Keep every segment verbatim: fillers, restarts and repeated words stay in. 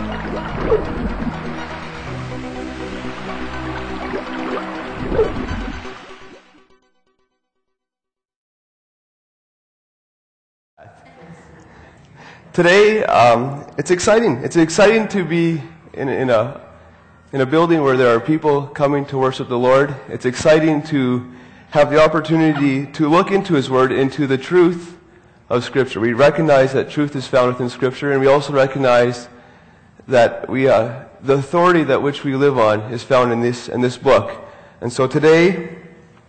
Today, um, it's exciting. It's exciting to be in, in a in a building where there are people coming to worship the Lord. It's exciting to have the opportunity to look into His Word, into the truth of Scripture. We recognize that truth is found within Scripture, and we also recognize that we uh, the authority that which we live on is found in this in this book. And so today,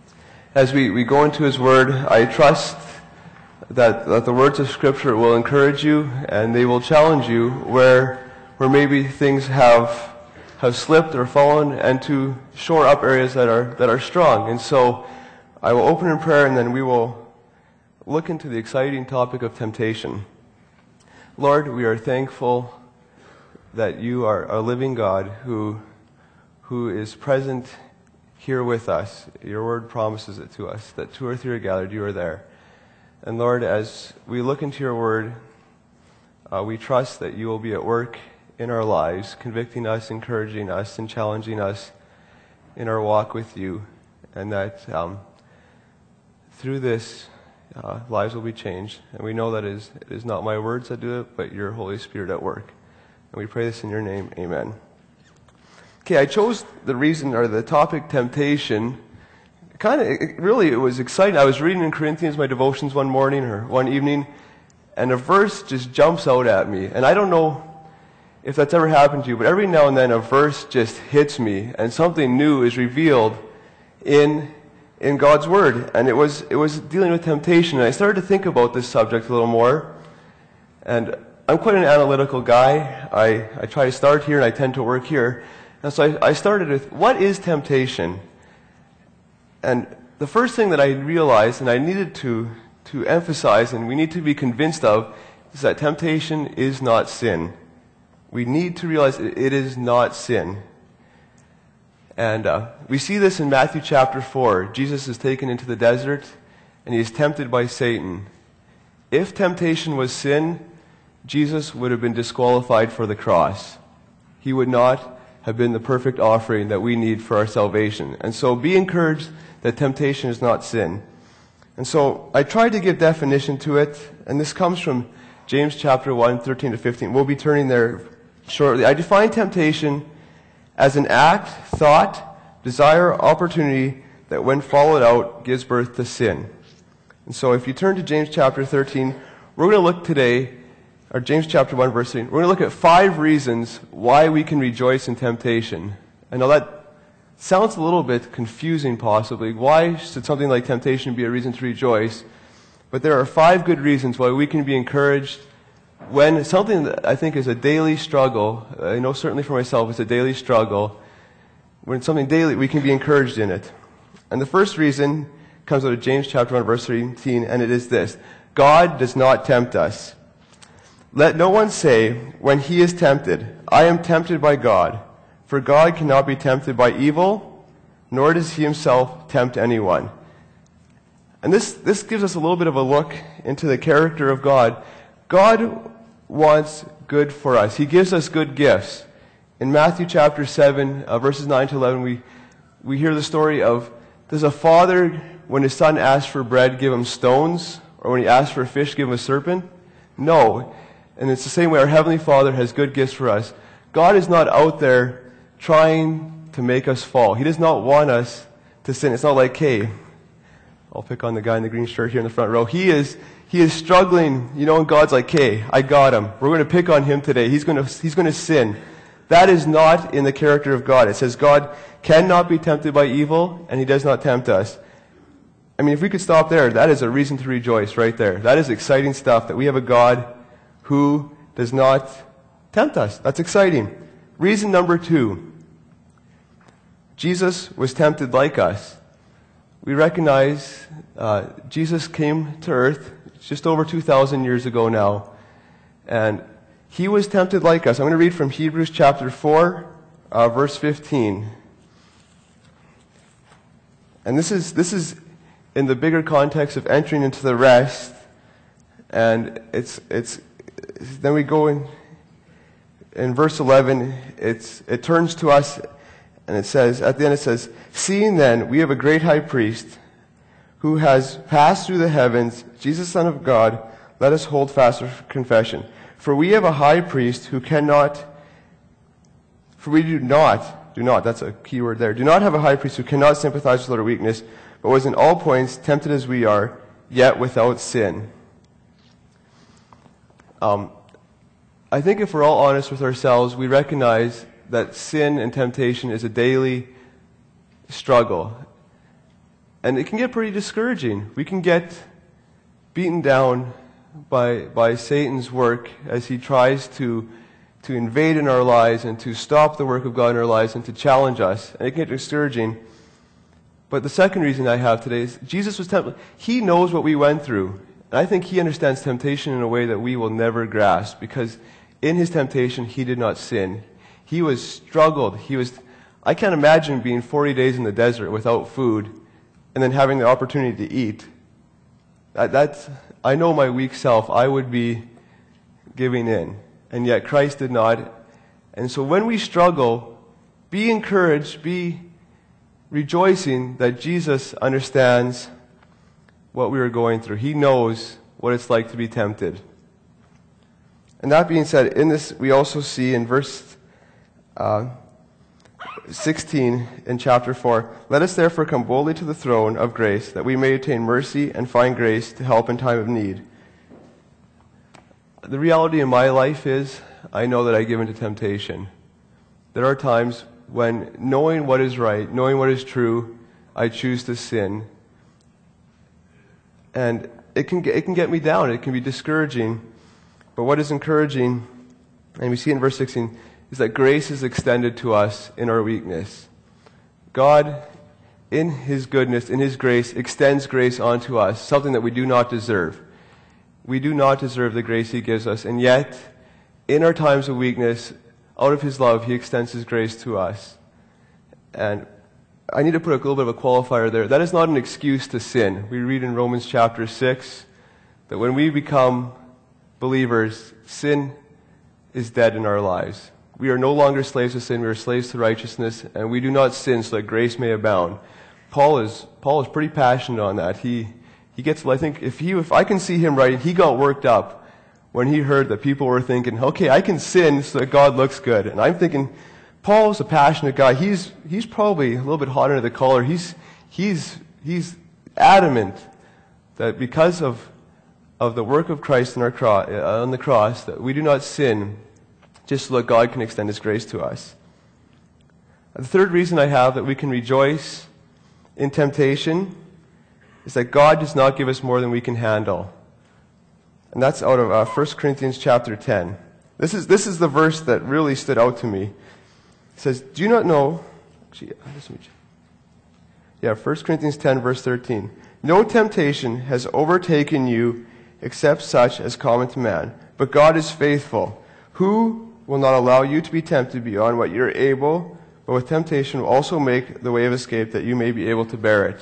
as we, we go into His Word, I trust That, that the words of Scripture will encourage you and they will challenge you where where maybe things have have slipped or fallen, and to shore up areas that are that are strong. And so I will open in prayer, and then we will look into the exciting topic of temptation. Lord, we are thankful that you are a living God who who is present here with us. Your word promises it to us, that two or three are gathered, you are there. And Lord, as we look into your word, uh, we trust that you will be at work in our lives, convicting us, encouraging us, and challenging us in our walk with you, and that um, through this, uh, lives will be changed. And we know that it is, it is not my words that do it, but your Holy Spirit at work. And we pray this in your name. Amen. Okay, I chose the reason, or the topic, temptation. Kind of, really, it was exciting. I was reading in Corinthians, my devotions one morning or one evening, and a verse just jumps out at me. And I don't know if that's ever happened to you, but every now and then a verse just hits me, and something new is revealed in in God's Word. And it was it was dealing with temptation. And I started to think about this subject a little more. And I'm quite an analytical guy. I, I try to start here, and I tend to work here. And so I, I started with, what is temptation? And the first thing that I realized, and I needed to, to emphasize, and we need to be convinced of, is that temptation is not sin. We need to realize it is not sin. And uh, we see this in Matthew chapter four. Jesus is taken into the desert, and he is tempted by Satan. If temptation was sin, Jesus would have been disqualified for the cross. He would not have been the perfect offering that we need for our salvation. And so be encouraged that temptation is not sin. And so I tried to give definition to it, and this comes from James chapter one, thirteen to fifteen. We'll be turning there shortly. I define temptation as an act, thought, desire, opportunity that when followed out gives birth to sin. And so if you turn to James chapter thirteen, we're going to look today, or James chapter one, verse thirteen, we're going to look at five reasons why we can rejoice in temptation. I know that sounds a little bit confusing, possibly. Why should something like temptation be a reason to rejoice? But there are five good reasons why we can be encouraged when something that I think is a daily struggle. I know certainly for myself it's a daily struggle. When something daily, we can be encouraged in it. And the first reason comes out of James chapter one, verse thirteen, and it is this: God does not tempt us. Let no one say, when he is tempted, I am tempted by God. For God cannot be tempted by evil, nor does he himself tempt anyone. And this, this gives us a little bit of a look into the character of God. God wants good for us. He gives us good gifts. In Matthew chapter seven, uh, verses nine to eleven, we, we hear the story of, does a father, when his son asks for bread, give him stones? Or when he asks for a fish, give him a serpent? No. And it's the same way our Heavenly Father has good gifts for us. God is not out there trying to make us fall. He does not want us to sin. It's not like, hey, I'll pick on the guy in the green shirt here in the front row. He is he is struggling, you know, and God's like, hey, I got him. We're going to pick on him today. He's going to he's going to sin. That is not in the character of God. It says God cannot be tempted by evil, and he does not tempt us. I mean, if we could stop there, that is a reason to rejoice right there. That is exciting stuff, that we have a God who does not tempt us. That's exciting. Reason number two, Jesus was tempted like us. We recognize uh, Jesus came to earth just over two thousand years ago now, and he was tempted like us. I'm going to read from Hebrews chapter four, uh, verse fifteen. And this is this is in the bigger context of entering into the rest, and it's it's then we go in. in verse eleven, it's, it turns to us and it says, at the end it says, "Seeing then we have a great high priest who has passed through the heavens, Jesus, Son of God, let us hold fast our confession. For we have a high priest who cannot, for we do not, do not, that's a key word there, do not have a high priest who cannot sympathize with our weakness, but was in all points tempted as we are, yet without sin." Um, I think if we're all honest with ourselves, we recognize that sin and temptation is a daily struggle. And it can get pretty discouraging. We can get beaten down by by Satan's work as he tries to to invade in our lives and to stop the work of God in our lives and to challenge us. And it can get discouraging. But the second reason I have today is Jesus was tempted. He knows what we went through. And I think he understands temptation in a way that we will never grasp, because in his temptation, he did not sin. He was struggled. He was, I can't imagine being forty days in the desert without food and then having the opportunity to eat. That, that's, I know my weak self, I would be giving in. And yet Christ did not. And so when we struggle, be encouraged, be rejoicing that Jesus understands what we are going through. He knows what it's like to be tempted. And that being said, in this we also see in verse uh, sixteen in chapter four, "Let us therefore come boldly to the throne of grace, that we may obtain mercy and find grace to help in time of need." The reality in my life is, I know that I give into temptation. There are times when, knowing what is right, knowing what is true, I choose to sin. And it can get, it can get me down. It can be discouraging. But what is encouraging, and we see in verse sixteen, is that grace is extended to us in our weakness. God, in his goodness, in his grace, extends grace onto us, something that we do not deserve. We do not deserve the grace he gives us, and yet, in our times of weakness, out of his love, he extends his grace to us. And I need to put a little bit of a qualifier there. That is not an excuse to sin. We read in Romans chapter six that when we become believers, sin is dead in our lives. We are no longer slaves to sin, we are slaves to righteousness, and we do not sin so that grace may abound. Paul is Paul is pretty passionate on that. He he gets, I think, if he if I can see him writing, he got worked up when he heard that people were thinking, okay, I can sin so that God looks good. And I'm thinking, Paul's a passionate guy. He's he's probably a little bit hot under the collar. He's he's he's adamant that because of of the work of Christ on our cross, on the cross, that we do not sin just so that God can extend his grace to us. The third reason I have that we can rejoice in temptation is that God does not give us more than we can handle. And that's out of uh, First Corinthians chapter ten. This is this is the verse that really stood out to me. It says, "Do you not know..." Actually, yeah, First Corinthians ten, verse thirteen. "No temptation has overtaken you except such as common to man. But God is faithful, who will not allow you to be tempted beyond what you are able, but with temptation will also make the way of escape that you may be able to bear it."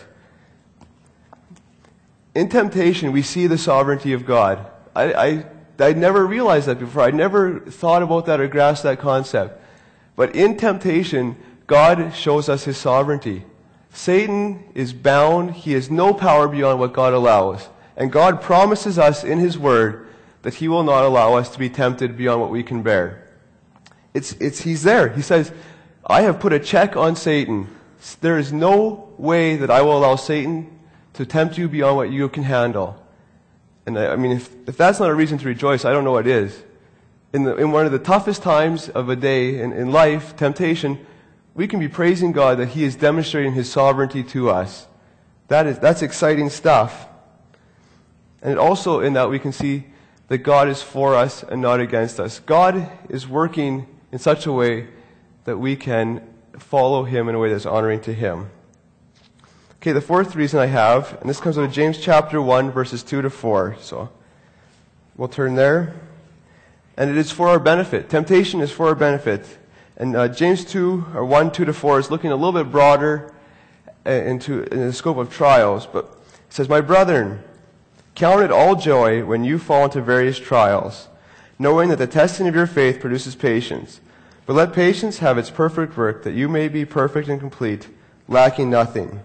In temptation, we see the sovereignty of God. I, I, I never realized that before. I never thought about that or grasped that concept. But in temptation, God shows us his sovereignty. Satan is bound. He has no power beyond what God allows. And God promises us in his word that he will not allow us to be tempted beyond what we can bear. It's, it's, he's there. He says, "I have put a check on Satan. There is no way that I will allow Satan to tempt you beyond what you can handle." And I, I mean, if, if that's not a reason to rejoice, I don't know what is. In, the, in one of the toughest times of a day in, in life, temptation, we can be praising God that he is demonstrating his sovereignty to us. That is, that's exciting stuff. And also in that we can see that God is for us and not against us. God is working in such a way that we can follow him in a way that's honoring to him. Okay, the fourth reason I have, and this comes out of James chapter one, verses two to four. So we'll turn there. And it is for our benefit. Temptation is for our benefit. And uh, James two, or one, two to four is looking a little bit broader into in the scope of trials. But it says, "My brethren, count it all joy when you fall into various trials, knowing that the testing of your faith produces patience. But let patience have its perfect work, that you may be perfect and complete, lacking nothing.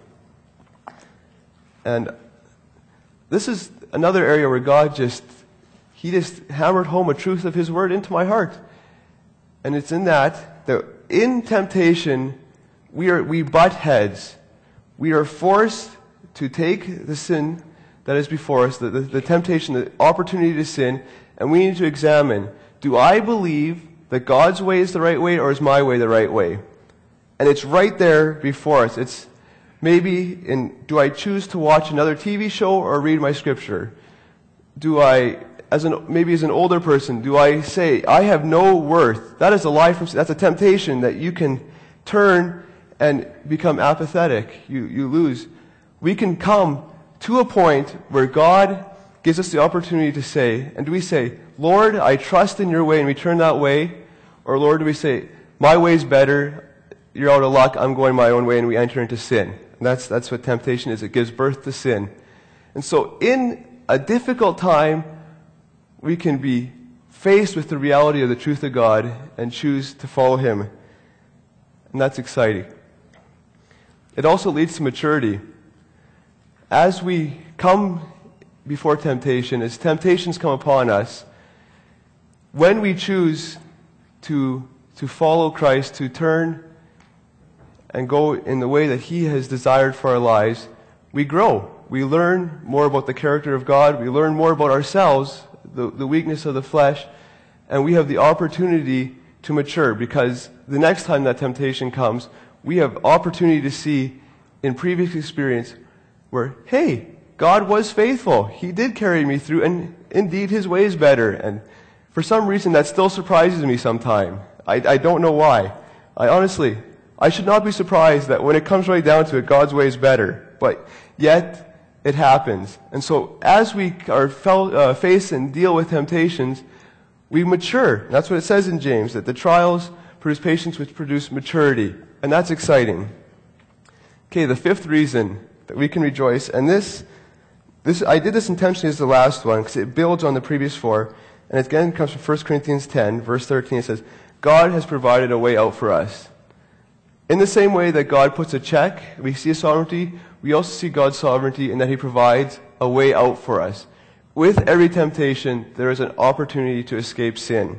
And this is another area where God just, He just hammered home a truth of His Word into my heart. And it's in that, that in temptation, we are we butt heads. We are forced to take the sin that is before us, the, the, the temptation, the opportunity to sin, and we need to examine, do I believe that God's way is the right way, or is my way the right way? And it's right there before us. It's maybe in, do I choose to watch another T V show or read my scripture? Do I, as an maybe as an older person, do I say, I have no worth? That is a lie from, that's a temptation that you can turn and become apathetic. You, you lose. We can come to a point where God gives us the opportunity to say, and do we say, Lord, I trust in your way, and we turn that way? Or Lord, do we say, my way's better, you're out of luck, I'm going my own way, and we enter into sin? And that's, that's what temptation is. It gives birth to sin. And so in a difficult time, we can be faced with the reality of the truth of God and choose to follow Him. And that's exciting. It also leads to maturity. As we come before temptation, as temptations come upon us, when we choose to, to follow Christ, to turn and go in the way that He has desired for our lives, we grow. We learn more about the character of God. We learn more about ourselves, the, the weakness of the flesh, and we have the opportunity to mature, because the next time that temptation comes, we have opportunity to see in previous experience where, hey, God was faithful. He did carry me through, and indeed His way is better. And for some reason, that still surprises me sometime. I, I don't know why. I honestly, I should not be surprised that when it comes right down to it, God's way is better. But yet, it happens. And so, as we are fel- uh, face and deal with temptations, we mature. That's what it says in James, that the trials produce patience, which produce maturity. And that's exciting. Okay, the fifth reason that we can rejoice, and this, this I did this intentionally as the last one, because it builds on the previous four, and it again comes from First Corinthians ten, verse thirteen. It says, God has provided a way out for us. In the same way that God puts a check, we see His sovereignty, we also see God's sovereignty in that He provides a way out for us. With every temptation, there is an opportunity to escape sin.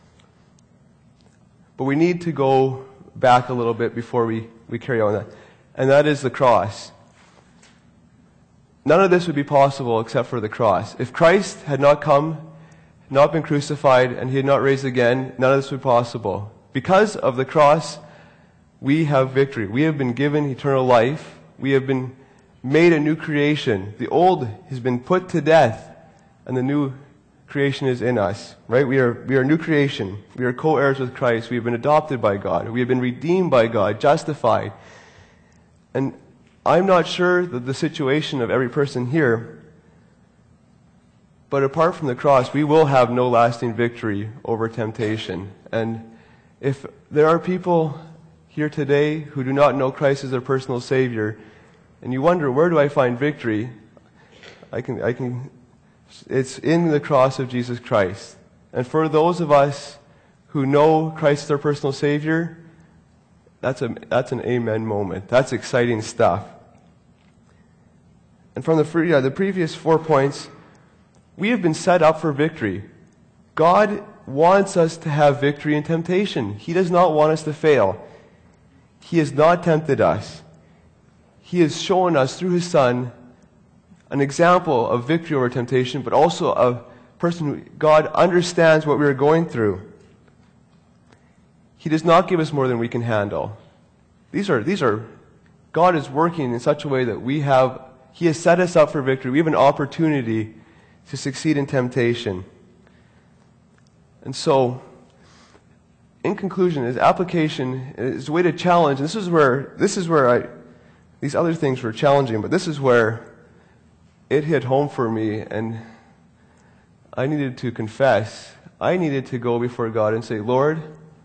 But we need to go back a little bit before we, we carry on that. And that is the cross. None of this would be possible except for the cross. If Christ had not come, not been crucified, and He had not raised again, none of this would be possible. Because of the cross, we have victory. We have been given eternal life. We have been made a new creation. The old has been put to death, and the new creation is in us. Right? We are we are a new creation. We are co-heirs with Christ. We have been adopted by God. We have been redeemed by God, justified. And I'm not sure that the situation of every person here, but apart from the cross, we will have no lasting victory over temptation. And if there are people here today who do not know Christ as their personal Savior, and you wonder, where do I find victory? I can, I can, it's in the cross of Jesus Christ. And for those of us who know Christ as our personal Savior, that's a, that's an amen moment. That's exciting stuff. And from the, yeah, the previous four points, we have been set up for victory. God wants us to have victory in temptation. He does not want us to fail. He has not tempted us. He has shown us through His Son an example of victory over temptation, but also a person who God understands what we are going through. He does not give us more than we can handle. These are, these are, God is working in such a way that we have, He has set us up for victory. We have an opportunity to succeed in temptation. And so, in conclusion, His application is a way to challenge. And this is where, this is where I, these other things were challenging, but this is where it hit home for me, and I needed to confess. I needed to go before God and say, Lord,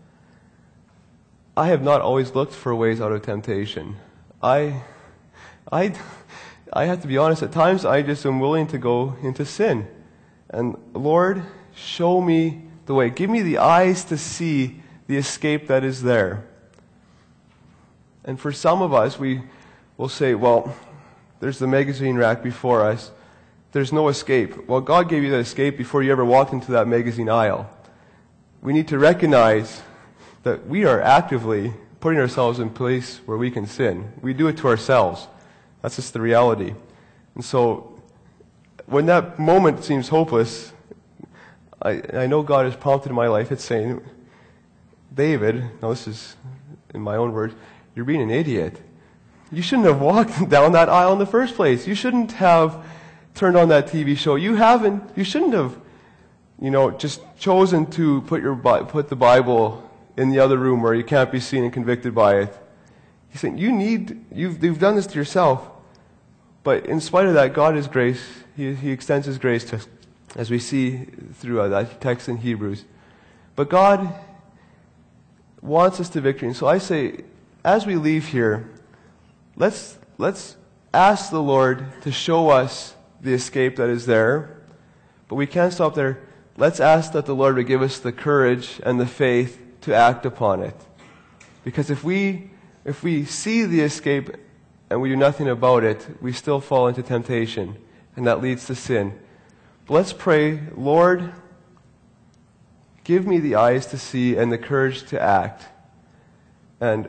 I have not always looked for ways out of temptation. I, I, I have to be honest, at times I just am willing to go into sin. And Lord, show me the way. Give me the eyes to see the escape that is there. And for some of us, we will say, well, there's the magazine rack before us. There's no escape. Well, God gave you that escape before you ever walked into that magazine aisle. We need to recognize that we are actively putting ourselves in a place where we can sin. We do it to ourselves. That's just the reality. And so, when that moment seems hopeless, I, I know God has prompted in my life. It's saying, David, now this is in my own words, you're being an idiot. You shouldn't have walked down that aisle in the first place. You shouldn't have turned on that T V show. You haven't. You shouldn't have, you know, just chosen to put your put the Bible in the other room where you can't be seen and convicted by it. He's saying you need. You've you've done this to yourself. But in spite of that, God is grace. He He extends His grace to us, as we see through uh, that text in Hebrews. But God wants us to victory. And so I say, as we leave here, let's let's ask the Lord to show us the escape that is there. But we can't stop there. Let's ask that the Lord would give us the courage and the faith to act upon it. Because if we if we see the escape and we do nothing about it, we still fall into temptation, and that leads to sin. But let's pray, Lord, give me the eyes to see and the courage to act. And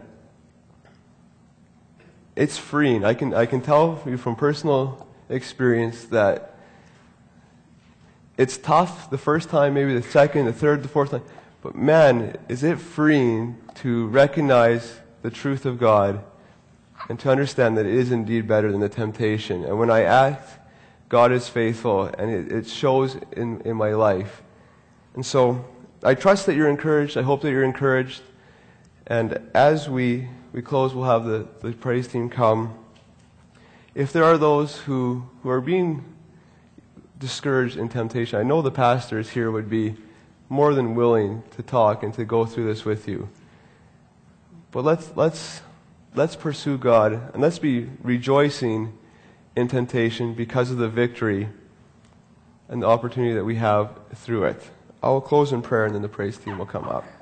it's freeing. I can I can tell you from personal experience that it's tough the first time, maybe the second, the third, the fourth time. But man, is it freeing to recognize the truth of God and to understand that it is indeed better than the temptation. And when I act, God is faithful, and it, it shows in, in my life. And so I trust that you're encouraged. I hope that you're encouraged. And as we, we close, we'll have the, the praise team come. If there are those who, who are being discouraged in temptation, I know the pastors here would be more than willing to talk and to go through this with you. But let's let's let's pursue God, and let's be rejoicing in temptation because of the victory and the opportunity that we have through it. I will close in prayer, and then the praise team will come up.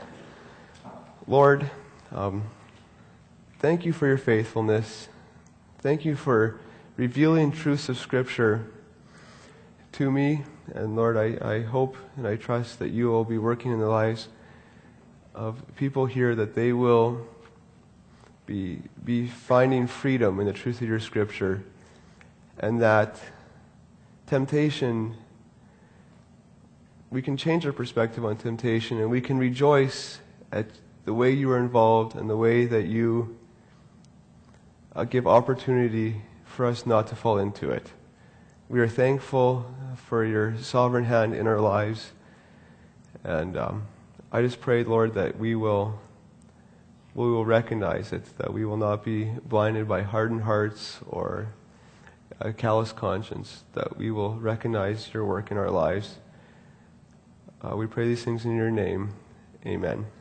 Lord, um, thank you for your faithfulness. Thank you for revealing truths of Scripture to me. And Lord, I, I hope and I trust that you will be working in the lives of people here, that they will be, be finding freedom in the truth of your Scripture, and that temptation, we can change our perspective on temptation, and we can rejoice at the way you are involved and the way that you uh, give opportunity for us not to fall into it. We are thankful for your sovereign hand in our lives. And um, I just pray, Lord, that we will we will recognize it, that we will not be blinded by hardened hearts or a callous conscience, that we will recognize your work in our lives. Uh, we pray these things in your name. Amen.